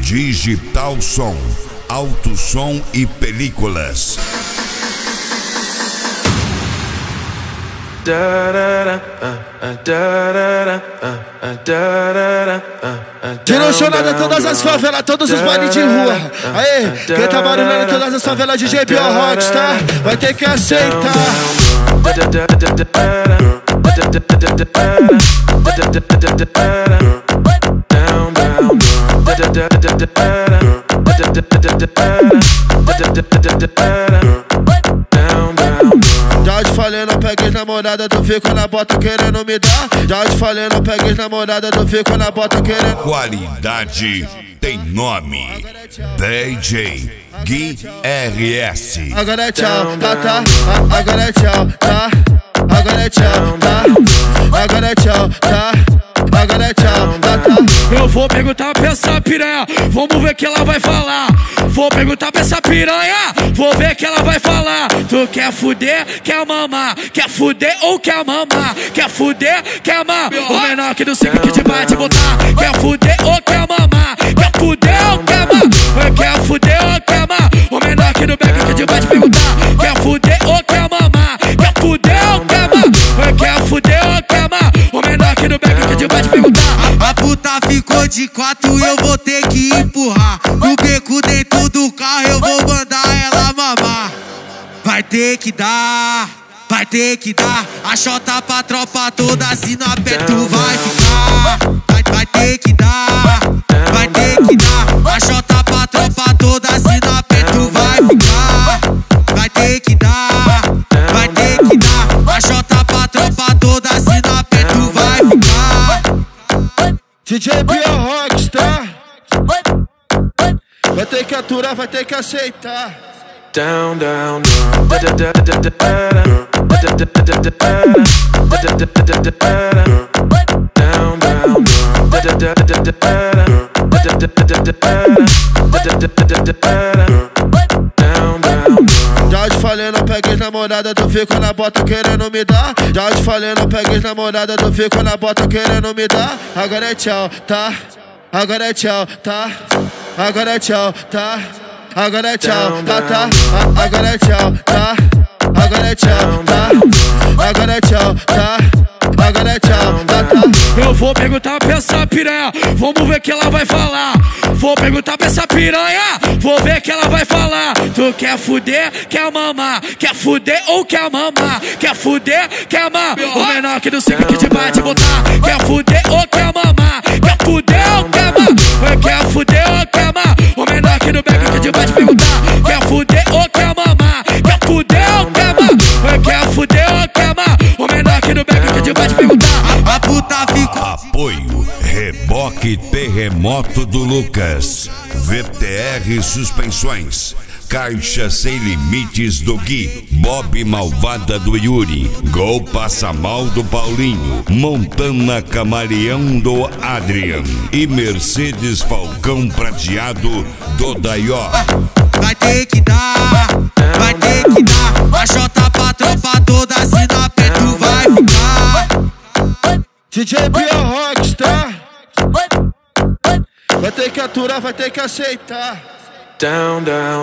Digital Som, Alto Som e Películas. Direcionado a todas as favelas, todos os bailes de rua. Aê, quem tá barulhando todas as favelas, DJ Bio Rockstar, vai ter que aceitar. Já te falei, não pegues namorada, tu fica na bota querendo me dar. Já te falei, não pegues namorada, tu fica na bota querendo. Qualidade tem nome. DJ Gui RS. Agora é tchau, tá. Agora é tchau, tá. Agora é tchau, tá. Agora é tchau, tá. Agora é tchau, tá. Eu vou perguntar pra essa piranha, vamos ver o que ela vai falar. Vou perguntar pra essa piranha, vou ver o que ela vai falar. Tu quer fuder, quer mamar? Quer fuder ou quer mamar? Quer fuder, quer mamar? O menor que do cinco que te bate botar. Quer fuder ou quer mamar? Quer fuder ou quer mamar? Quer fuder ou quer mamar? O menor que do beco que te bate perguntar. Quer fuder ou quer mamar? Quer fuder ou quer mamar? Quer fuder ou quer mamar? O menor que do beco que te bate perguntar. A puta ficou de quatro, eu vou ter que empurrar. No beco dentro do carro eu vou mandar ela mamar. Vai ter que dar, vai ter que dar. A chota pra tropa toda, se não aperto vai ficar. Vai ter que dar, vai ter que dar. A chota pra tropa toda, se não aperto vai ficar. Vai ter que dar, vai ter que dar. A chota pra tropa toda, se não aperto vai ficar. DJ Bio Rockstar, vai ter que aturar, vai ter que aceitar. Down, down, Já te falei, não pegues namorada, tu fica na bota querendo me dar. Já te falei, não pegues namorada, tu fica na bota querendo me dar. Agora é tchau, tá. Agora é tchau, tá. Agora é tchau, tá. Agora é tchau, tá. Agora é tchau, tá. Agora é tchau, tá. Agora é tchau, tá. Agora é tchau, tá. Eu vou perguntar pra essa piranha, vamos ver o que ela vai falar. Vou perguntar pra essa piranha, vou ver o que ela vai falar. Tu quer fuder, quer mamar? Quer fuder ou quer mamar? Quer fuder, quer mamar? O menor que do cinco que te bate botar. Quer fuder ou quer mamar? Quer fuder ou quer mamar? Quer fuder ou quer mamar? O menor que do beco que te bate perguntar. Quer fuder ou quer mamar? Quer fuder ou quer mamar? Quer fuder ou quer mamar? O menor que do beco que te bate perguntar. A puta ficou. Apoio Reboque Terremoto do Lucas, VTR Suspensões, Caixa Sem Limites do Gui, Bob Malvada do Yuri, Gol Passa Mal do Paulinho, Montana Camaleão do Adrian e Mercedes Falcão Prateado do Daió. Vai ter que dar, vai ter que dar. A chota pra tropa toda, se não aperto vai ficar. DJ Bio Rockstar, vai ter que aturar, vai ter que aceitar. down, down,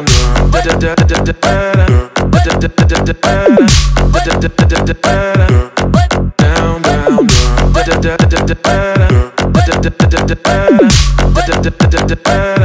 down,